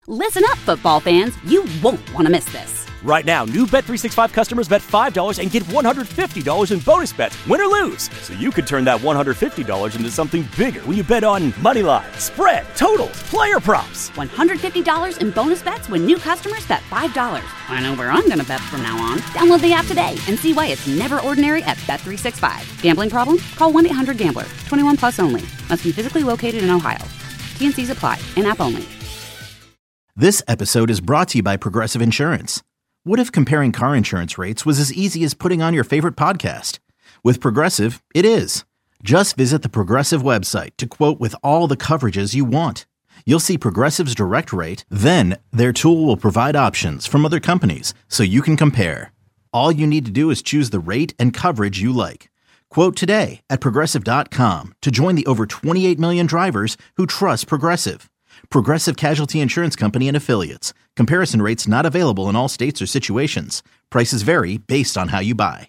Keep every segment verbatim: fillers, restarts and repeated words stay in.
Listen up, football fans. You won't want to miss this. Right now, new Bet three sixty-five customers bet five dollars and get one hundred fifty dollars in bonus bets, win or lose. So you could turn that one hundred fifty dollars into something bigger when you bet on money line, spread, totals, player props. one hundred fifty dollars in bonus bets when new customers bet five dollars. I know where I'm going to bet from now on. Download the app today and see why it's never ordinary at Bet three sixty-five. Gambling problem? Call one eight hundred gambler. twenty-one plus only. Must be physically located in Ohio. T and C's apply. In-app only. This episode is brought to you by Progressive Insurance. What if comparing car insurance rates was as easy as putting on your favorite podcast? With Progressive, it is. Just visit the Progressive website to quote with all the coverages you want. You'll see Progressive's direct rate, then their tool will provide options from other companies so you can compare. All you need to do is choose the rate and coverage you like. Quote today at Progressive dot com to join the over twenty-eight million drivers who trust Progressive. Progressive Casualty Insurance Company and Affiliates. Comparison rates not available in all states or situations. Prices vary based on how you buy.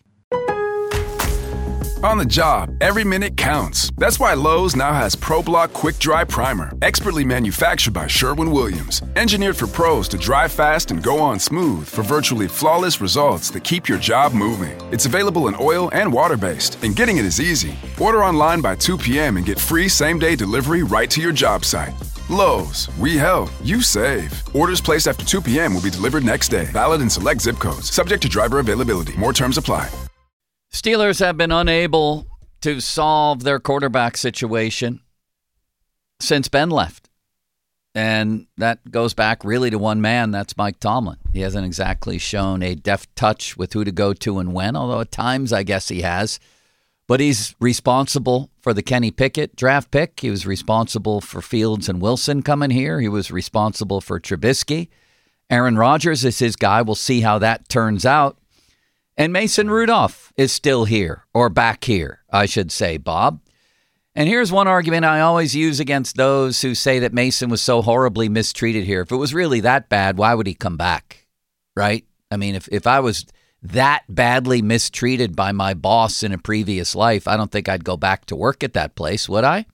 On the job, every minute counts. That's why Lowe's now has ProBlock Quick Dry Primer, expertly manufactured by Sherwin-Williams. Engineered for pros to dry fast and go on smooth for virtually flawless results that keep your job moving. It's available in oil and water-based, and getting it is easy. Order online by two p.m. and get free same-day delivery right to your job site. Lowe's, we help, you save. Orders placed after two p.m. will be delivered next day. Valid in select zip codes. Subject to driver availability. More terms apply. Steelers have been unable to solve their quarterback situation since Ben left. And that goes back really to one man. That's Mike Tomlin. He hasn't exactly shown a deft touch with who to go to and when, although at times I guess he has. But he's responsible for the Kenny Pickett draft pick. He was responsible for Fields and Wilson coming here. He was responsible for Trubisky. Aaron Rodgers is his guy. We'll see how that turns out. And Mason Rudolph is still here, or back here, I should say, Bob. And here's one argument I always use against those who say that Mason was so horribly mistreated here. If it was really that bad, why would he come back, right? I mean, if, if I was that badly mistreated by my boss in a previous life, I don't think I'd go back to work at that place, would I?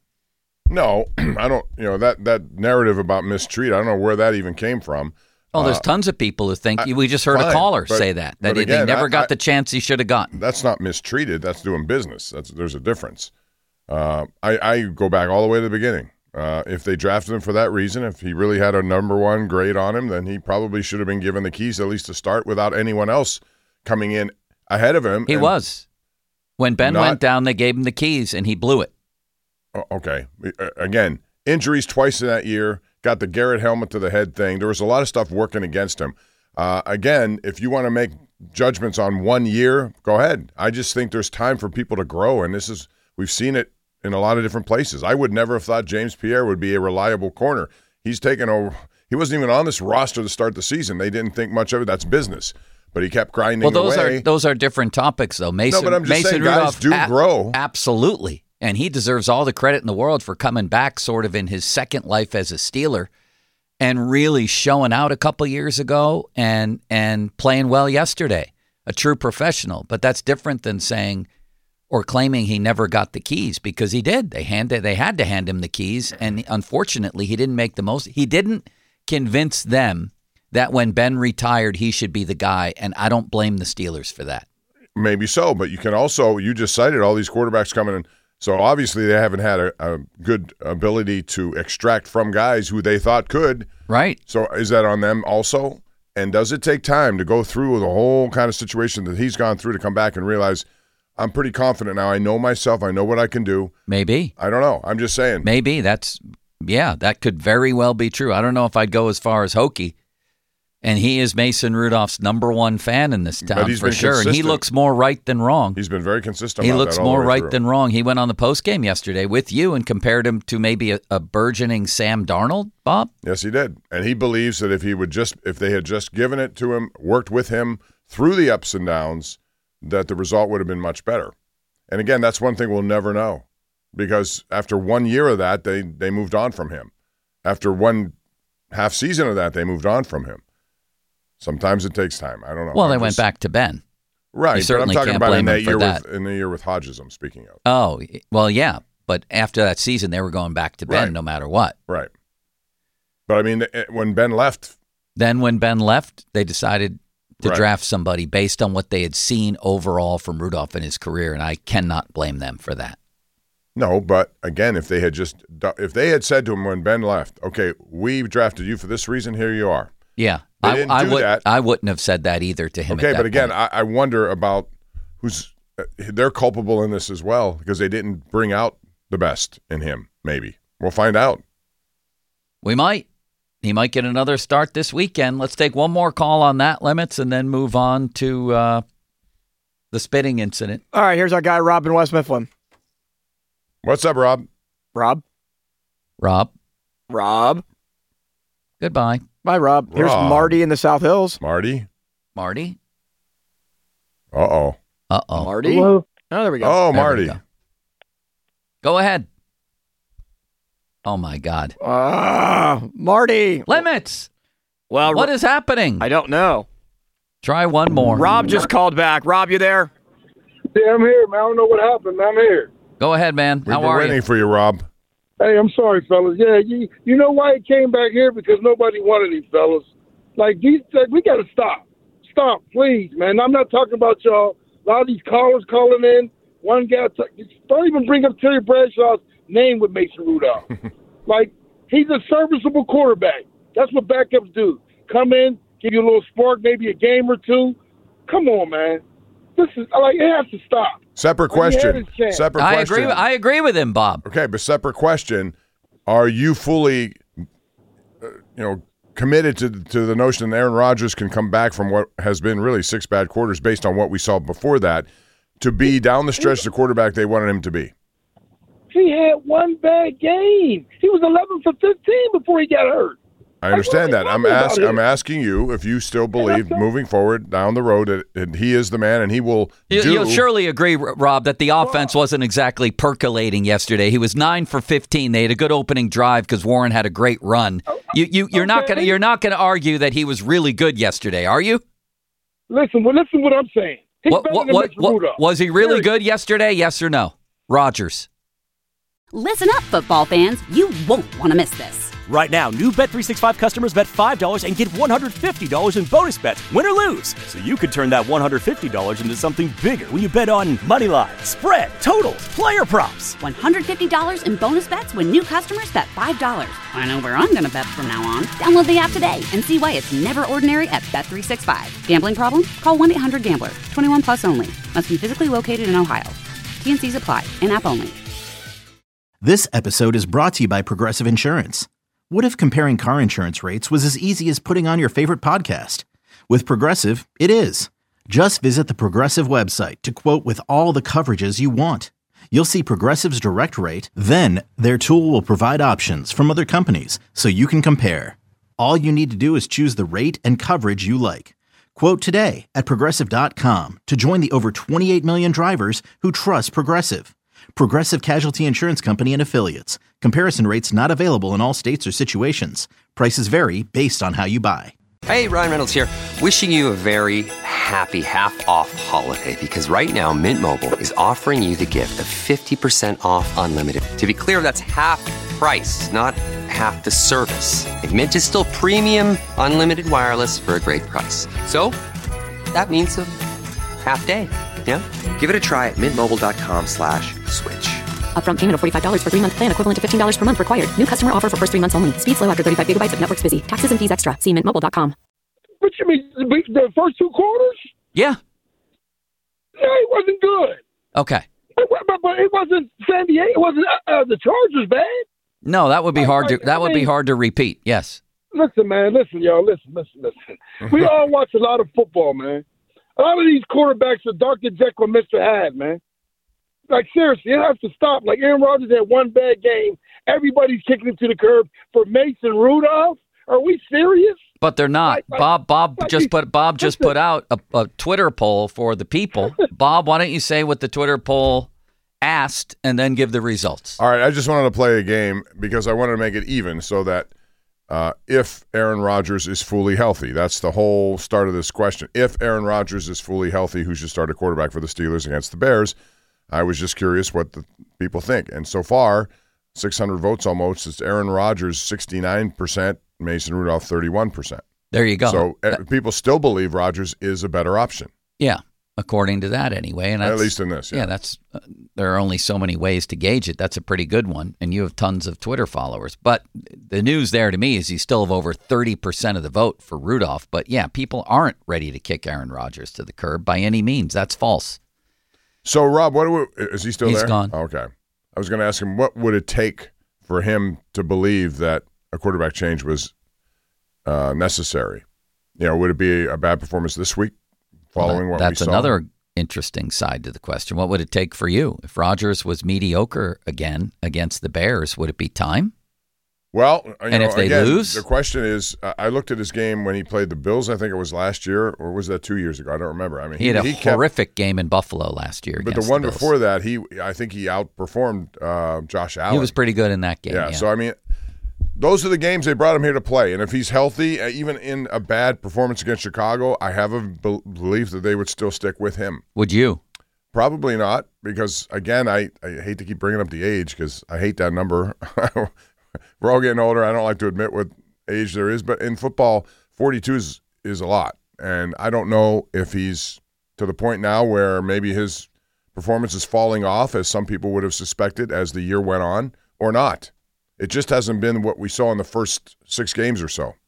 No, I don't. You know, that, that narrative about mistreat, I don't know where that even came from. Oh, there's uh, tons of people who think, I, we just heard fine, a caller but, say that, that again, they never I, got I, the chance he should have gotten. That's not mistreated. That's doing business. That's There's a difference. Uh, I, I go back all the way to the beginning. Uh, if they drafted him for that reason, if he really had a number one grade on him, then he probably should have been given the keys at least to start without anyone else coming in ahead of him. He was. When Ben not, went down, they gave him the keys, and he blew it. Okay. Again, injuries twice in that year, got the Garrett helmet to the head thing. There was a lot of stuff working against him. Uh, again, if you want to make judgments on one year, go ahead. I just think there's time for people to grow, and this is we've seen it in a lot of different places. I would never have thought James Pierre would be a reliable corner. He's taken over. He wasn't even on this roster to start the season. They didn't think much of it. That's business. But he kept grinding well, those away. Are, those are different topics, though. Mason, no, but I'm just Mason saying Rudolph, guys do a- grow. Absolutely. And he deserves all the credit in the world for coming back sort of in his second life as a Steeler and really showing out a couple years ago and and playing well yesterday. A true professional. But that's different than saying or claiming he never got the keys, because he did. They handed, they had to hand him the keys, and unfortunately he didn't make the most. He didn't convince them that when Ben retired, he should be the guy, and I don't blame the Steelers for that. Maybe so, but you can also, you just cited all these quarterbacks coming in, so obviously they haven't had a, a good ability to extract from guys who they thought could. Right. So is that on them also? And does it take time to go through the whole kind of situation that he's gone through to come back and realize, I'm pretty confident now, I know myself, I know what I can do? Maybe. I don't know. I'm just saying. Maybe. That's, yeah, that could very well be true. I don't know if I'd go as far as Hokie. And he is Mason Rudolph's number one fan in this town for sure. Consistent. And he looks more right than wrong. He's been very consistent He about looks that all more the way right through. than wrong. He went on the postgame yesterday with you and compared him to maybe a, a burgeoning Sam Darnold, Bob. Yes, he did. And he believes that if he would just, if they had just given it to him, worked with him through the ups and downs, that the result would have been much better. And again, that's one thing we'll never know, because after one year of that, they they moved on from him. After one half season of that, they moved on from him. Sometimes it takes time. I don't know. Well, I'm they just, went back to Ben. Right, You certainly but I'm talking can't about blame in that him for year that. with in the year with Hodges. I'm speaking of. Oh, well, yeah. But after that season, they were going back to Ben Right. no matter what. Right. But, I mean, when Ben left. Then when Ben left, they decided to Right. draft somebody based on what they had seen overall from Rudolph in his career, and I cannot blame them for that. No, but again, if they had just if they had said to him when Ben left, okay, we drafted you for this reason, here you are. Yeah, They I, didn't I do would. that. I wouldn't have said that either to him. Okay, at that but again, point. I, I wonder about who's uh, they're culpable in this as well because they didn't bring out the best in him. Maybe we'll find out. we might. He might get another start this weekend. Let's take one more call on that, Limits, and then move on to uh, the spitting incident. All right, here's our guy, Rob in West Mifflin. What's up, Rob? Rob? Rob, Rob? goodbye. Bye, Rob. Here's Rob. Marty in the South Hills. Marty? Marty? Uh oh. Uh-oh. Marty? Oh, there we go. Oh, There we Marty. go. Go ahead. Oh, my God. Ah, Marty. Limits. Well, What is happening? I don't know. Try one more. Rob just called back. Rob, you there? Yeah, I'm here, man. I don't know what happened, man. I'm here. Go ahead, man. We've How been are waiting you? for you, Rob. Hey, I'm sorry, fellas. Yeah, you you know why he came back here? Because nobody wanted these fellas. Like, these, like, we got to stop. Stop, please, man. I'm not talking about y'all. A lot of these callers calling in. One guy, t- don't even bring up Terry Bradshaw's name with Mason Rudolph. Like, he's a serviceable quarterback. That's what backups do. Come in, give you a little spark, maybe a game or two. Come on, man. This is, like, it has to stop. Separate Like, he had question. his chance. Separate I question. agree. With, I agree with him, Bob. Okay, but separate question. Are you fully, uh, you know, committed to to the notion that Aaron Rodgers can come back from what has been really six bad quarters based on what we saw before that to be down the stretch the quarterback they wanted him to be? He had one bad game. He was eleven for fifteen before he got hurt. I understand Like, that. what are I'm we talking ask, about I'm here? asking you if you still believe not- moving forward down the road that, that he is the man and he will You, do. you'll surely agree, R- Rob, that the offense wasn't exactly percolating yesterday. He was nine for fifteen. They had a good opening drive because Warren had a great run. You, you, you're not Okay. gonna, you're not gonna argue that he was really good yesterday, are you? Listen, well, listen what I'm saying. He's What, better what, than what, Mason what- Rudolph. was he really Period. good yesterday? Yes or no, Rodgers? Listen up, football fans. You won't want to miss this. Right now, new Bet three sixty-five customers bet five dollars and get one hundred fifty dollars in bonus bets, win or lose. So you could turn that one hundred fifty dollars into something bigger when you bet on money line, spread, totals, player props. one hundred fifty dollars in bonus bets when new customers bet five dollars. I know where I'm going to bet from now on. Download the app today and see why it's never ordinary at Bet three sixty-five. Gambling problem? Call one eight hundred gambler. twenty-one plus only. Must be physically located in Ohio. T N Cs apply. In-app only. This episode is brought to you by Progressive Insurance. What if comparing car insurance rates was as easy as putting on your favorite podcast? With Progressive, it is. Just visit the Progressive website to quote with all the coverages you want. You'll see Progressive's direct rate, then their tool will provide options from other companies so you can compare. All you need to do is choose the rate and coverage you like. Quote today at Progressive dot com to join the over twenty-eight million drivers who trust Progressive. Progressive Casualty Insurance Company and Affiliates. Comparison rates not available in all states or situations. Prices vary based on how you buy. Hey, Ryan Reynolds here. Wishing you a very happy half-off holiday because right now Mint Mobile is offering you the gift of fifty percent off unlimited. To be clear, that's half price, not half the service. And Mint is still premium unlimited wireless for a great price. So that means a half day. Yeah? Give it a try at mintmobile.com slash switch. Upfront payment of forty-five dollars for three-month plan equivalent to fifteen dollars per month required. New customer offer for first three months only. Speed slow after thirty-five gigabytes if network's busy. Taxes and fees extra. See mint mobile dot com. What you mean, the first two quarters? Yeah. Yeah, he wasn't good. Okay. But, but, but it wasn't San Diego. It wasn't uh, uh, the Chargers bad. No, that would be hard to I- I that would be mean- hard to repeat. Yes. Listen, man. Listen, y'all. Listen, listen, listen. We all watch a lot of football, man. A lot of these quarterbacks are Doctor Jekyll and Mister Hyde, man. Like, seriously, it has to stop. Like, Aaron Rodgers had one bad game. Everybody's kicking him to the curb for Mason Rudolph. Are we serious? But they're not. Like- like- Bob Bob like just you- put Bob just listen. put out a, a Twitter poll for the people. Bob, why don't you say what the Twitter poll asked and then give the results? All right, I just wanted to play a game because I wanted to make it even so that uh, if Aaron Rodgers is fully healthy, that's the whole start of this question. If Aaron Rodgers is fully healthy, who should start a quarterback for the Steelers against the Bears? I was just curious what the people think. And so far, six hundred votes almost, it's Aaron Rodgers, sixty-nine percent Mason Rudolph thirty-one percent. There you go. So uh, people still believe Rodgers is a better option. Yeah, according to that anyway. And At that's, least in this, yeah. Yeah, that's uh, there are only so many ways to gauge it. That's a pretty good one, and you have tons of Twitter followers. But the news there to me is you still have over thirty percent of the vote for Rudolph. But yeah, people aren't ready to kick Aaron Rodgers to the curb by any means. That's false. So, Rob, what do we, is he still He's there? He's gone. Okay. I was going to ask him, what would it take for him to believe that a quarterback change was uh, necessary? You know, would it be a bad performance this week following well, that, what we that's saw? That's another interesting side to the question. What would it take for you? If Rodgers was mediocre again against the Bears, would it be time? Well, you and know, if they again, lose? The question is, uh, I looked at his game when he played the Bills, I think it was last year, or was that two years ago? I don't remember. I mean, He, he had a he horrific kept, game in Buffalo last year. But the one the before that, he I think he outperformed uh, Josh Allen. He was pretty good in that game. Yeah, yeah, so I mean, those are the games they brought him here to play. And if he's healthy, uh, even in a bad performance against Chicago, I have a be- belief that they would still stick with him. Would you? Probably not, because, again, I, I hate to keep bringing up the age because I hate that number. We're all getting older. I don't like to admit what age there is, but in football, forty-two is, is a lot. And I don't know if he's to the point now where maybe his performance is falling off, as some people would have suspected as the year went on, or not. It just hasn't been what we saw in the first six games or so.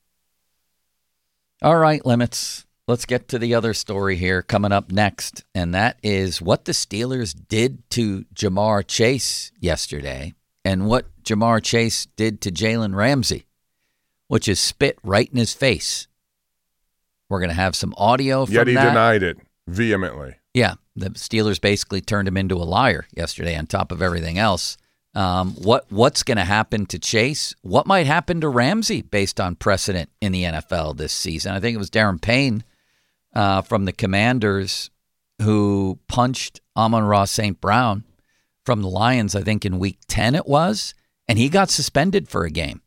All right, Limits. Let's get to the other story here coming up next, and that is what the Steelers did to Jamar Chase yesterday and what Jamar Chase did to Jalen Ramsey, which is spit right in his face. We're going to have some audio from Yet he that. denied it vehemently. Yeah, the Steelers basically turned him into a liar yesterday on top of everything else. Um, what What's going to happen to Chase? What might happen to Ramsey based on precedent in the N F L this season? I think it was Darren Payne uh, from the Commanders who punched Amon-Ra Saint Brown from the Lions, I think in week ten it was, and he got suspended for a game.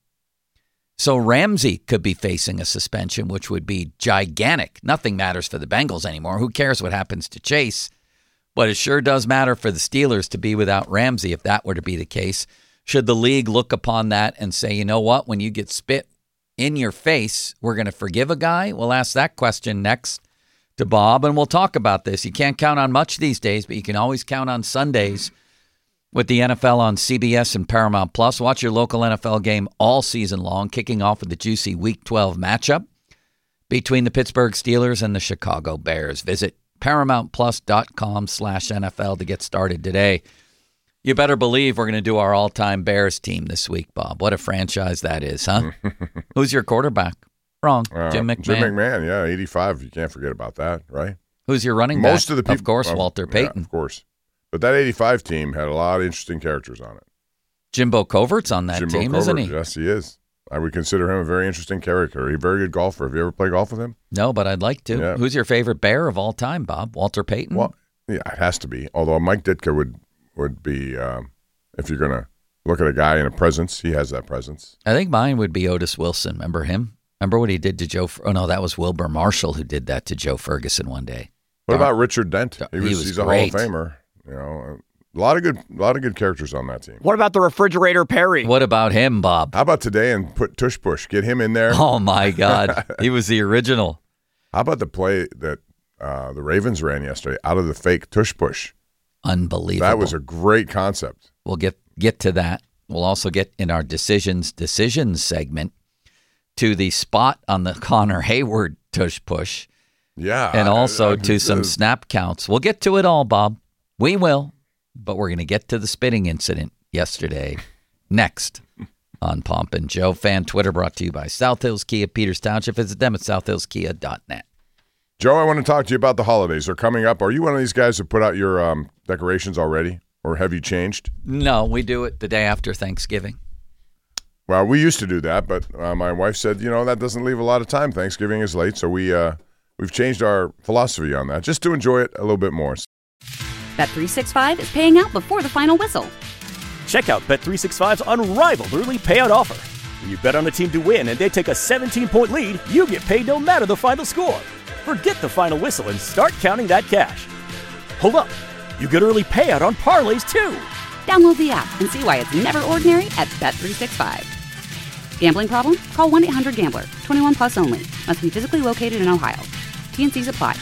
So Ramsey could be facing a suspension, which would be gigantic. Nothing matters for the Bengals anymore. Who cares what happens to Chase? But it sure does matter for the Steelers to be without Ramsey if that were to be the case. Should the league look upon that and say, you know what, when you get spit in your face, we're going to forgive a guy? We'll ask that question next to Bob, and we'll talk about this. You can't count on much these days, but you can always count on Sundays with the N F L on C B S and Paramount Plus. Watch your local N F L game all season long, kicking off with the juicy Week twelve matchup between the Pittsburgh Steelers and the Chicago Bears. Visit ParamountPlus.com slash NFL to get started today. You better believe we're going to do our all-time Bears team this week, Bob. What a franchise that is, huh? Who's your quarterback? Wrong. Uh, Jim McMahon. Jim McMahon, yeah, eighty-five. You can't forget about that, right? Who's your running back? Most of the people, of course, uh, Walter Payton. Yeah, of course. But that eighty-five team had a lot of interesting characters on it. Jimbo Covert's on that Jimbo team, Covert, isn't he? Yes, he is. I would consider him a very interesting character. He's a very good golfer. Have you ever played golf with him? No, but I'd like to. Yeah. Who's your favorite Bear of all time, Bob? Walter Payton? Well, yeah, it has to be. Although Mike Ditka would would be, um, if you're going to look at a guy in a presence, he has that presence. I think mine would be Otis Wilson. Remember him? Remember what he did to Joe? Oh, no, that was Wilbur Marshall who did that to Joe Ferguson one day. What about Richard Dent? He was, He was he's a great. Hall of Famer. You know, a lot of good, a lot of good characters on that team. What about the refrigerator Perry? What about him, Bob? How about today and put Tush Push? Get him in there. Oh, my God. He was the original. How about the play that uh, the Ravens ran yesterday out of the fake Tush Push? Unbelievable. That was a great concept. We'll get get to that. We'll also get in our decisions decisions segment to the spot on the Connor Hayward tush push. Yeah. And also I, I, to some uh, snap counts. We'll get to it all, Bob. We will. But we're going to get to the spitting incident yesterday next on Pomp and Joe. Fan Twitter brought to you by South Hills Kia, Peters Township. Visit them at south hills kia dot net. Joe, I want to talk to you about the holidays. They're coming up. Are you one of these guys who put out your um, decorations already, or have you changed? No, we do it the day after Thanksgiving. Well, we used to do that, but uh, my wife said, you know, that doesn't leave a lot of time. Thanksgiving is late, so we uh, we've changed our philosophy on that, just to enjoy it a little bit more. Bet three sixty-five is paying out before the final whistle. Check out Bet three sixty-five's unrivaled early payout offer. When you bet on a team to win and they take a seventeen-point lead, you get paid no matter the final score. Forget the final whistle and start counting that cash. Hold up. You get early payout on parlays, too. Download the app and see why it's never ordinary at Bet three sixty-five. Gambling problem? Call one eight hundred gambler. twenty-one plus only. Must be physically located in Ohio. T and Cs apply.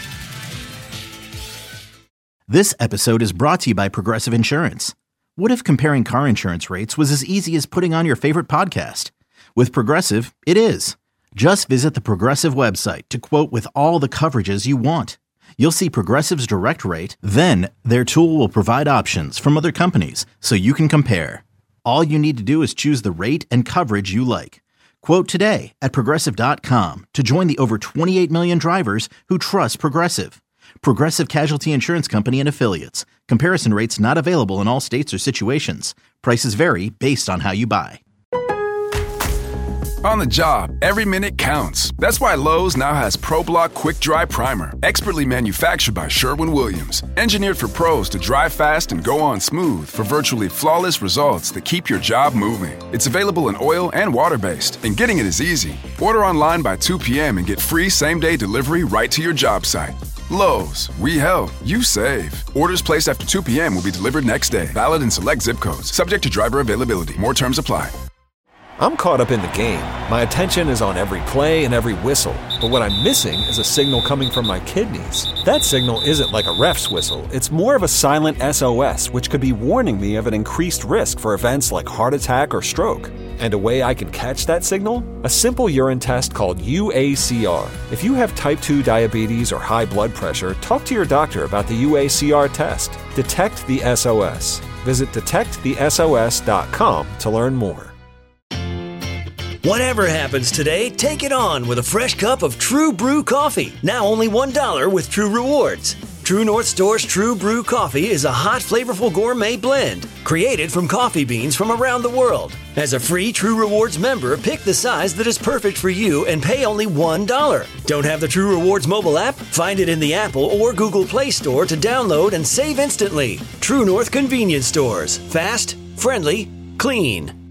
This episode is brought to you by Progressive Insurance. What if comparing car insurance rates was as easy as putting on your favorite podcast? With Progressive, it is. Just visit the Progressive website to quote with all the coverages you want. You'll see Progressive's direct rate, then their tool will provide options from other companies so you can compare. All you need to do is choose the rate and coverage you like. Quote today at Progressive dot com to join the over twenty-eight million drivers who trust Progressive. Progressive Casualty Insurance Company and Affiliates. Comparison rates not available in all states or situations. Prices vary based on how you buy. On the job, every minute counts. That's why Lowe's now has ProBlock Quick Dry Primer, expertly manufactured by Sherwin-Williams. Engineered for pros to dry fast and go on smooth for virtually flawless results that keep your job moving. It's available in oil and water-based, and getting it is easy. Order online by two p.m. and get free same-day delivery right to your job site. Lowe's, we help, you save. Orders placed after two p.m. will be delivered next day. Valid in select zip codes. Subject to driver availability. More terms apply. I'm caught up in the game. My attention is on every play and every whistle. But what I'm missing is a signal coming from my kidneys. That signal isn't like a ref's whistle. It's more of a silent S O S, which could be warning me of an increased risk for events like heart attack or stroke. And a way I can catch that signal? A simple urine test called U A C R. If you have type two diabetes or high blood pressure, talk to your doctor about the U A C R test. Detect the S O S. Visit detect the S O S dot com to learn more. Whatever happens today, take it on with a fresh cup of True Brew coffee. Now only one dollar with True Rewards. True North Store's True Brew coffee is a hot, flavorful gourmet blend created from coffee beans from around the world. As a free True Rewards member, pick the size that is perfect for you and pay only one dollar. Don't have the True Rewards mobile app? Find it in the Apple or Google Play Store to download and save instantly. True North Convenience Stores. Fast, friendly, clean.